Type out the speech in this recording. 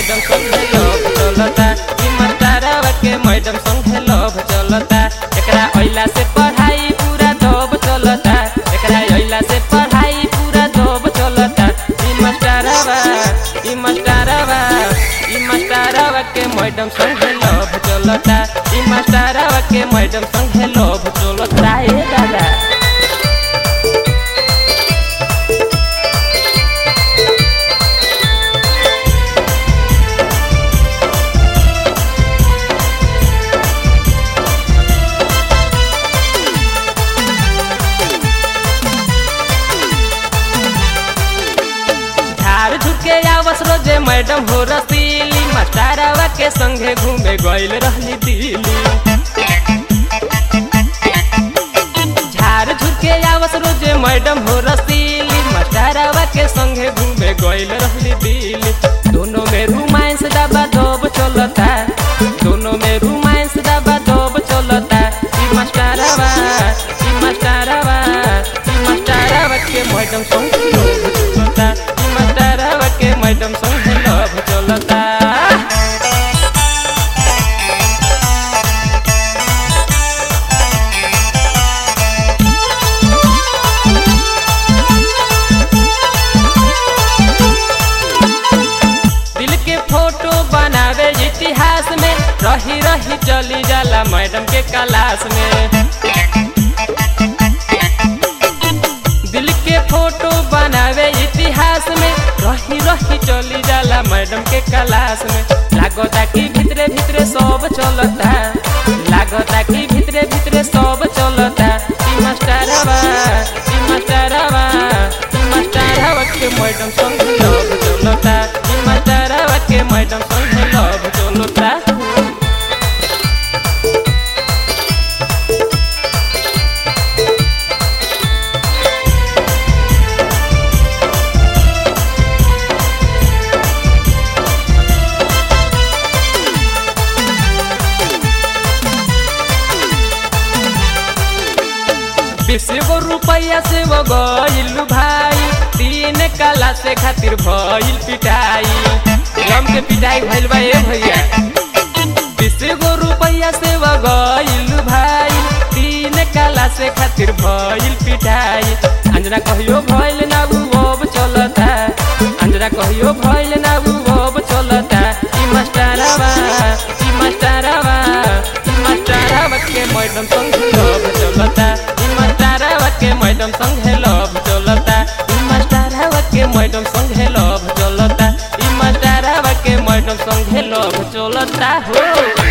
Madam संगे love चलता। ई मास्टरवा के मैडम संगे लव चलता। एकरा अइला से पढ़ाई पूरा दब चलता। एकरा अइला से पढ़ाई पूरा दब चलता। ई मास्टरवा के मैडम संगे लव चलता। ई मास्टरवा के मैडम संगे लव चलता। ए दादा झुके आवस रोजे मैडम हो रसीली। मास्टरवा के संगे घूमे गइल रहली दिल्ली। झाड़ झुके आवस रोजे मैडम हो रसीली। मास्टरवा के संगे घूमे गइल रहली दिल्ली। दोनों में रोमांस दबा दब चलता। दोनों में रोमांस दबा दब चलता। ई मास्टरवा के मैडम संगे लव चलता। ई मास्टरवा के मैडम संगे लव चलता। दिल के फोटो बनावे इतिहास में। रही रही चली जाला मैडम के क्लास में। दिल के फोटो बनावे इतिहास में। रही रही चली जाला मैडम के क्लास में। लागता कि भितरे भितरे सब चलता। लागता कि भितरे भितरे सब चलता। ई मास्टरवा के मैडम संगे लव चलता। ई मास्टरवा के मैडम संगे लव चलता। ₹20 रुपया से वो गइल भाई। 3 क्लास से खातिर भइल पिटाई। रम के पिटाई भइल बा ए भैया। 20 रुपया से वो गइल भाई। 3 क्लास से खातिर भइल पिटाई। अंजना कहियो भइल ना अब चलता। अंजना कहियो भइल ना अब चलता। ई मास्टरवा के मैडम संगे लव चलता। ई मास्टरवा के मैडम संगे लव चलता। ई मास्टरवा के मैडम संगे लव चलता। ई मास्टरवा के मैडम संगे लव चलता हो।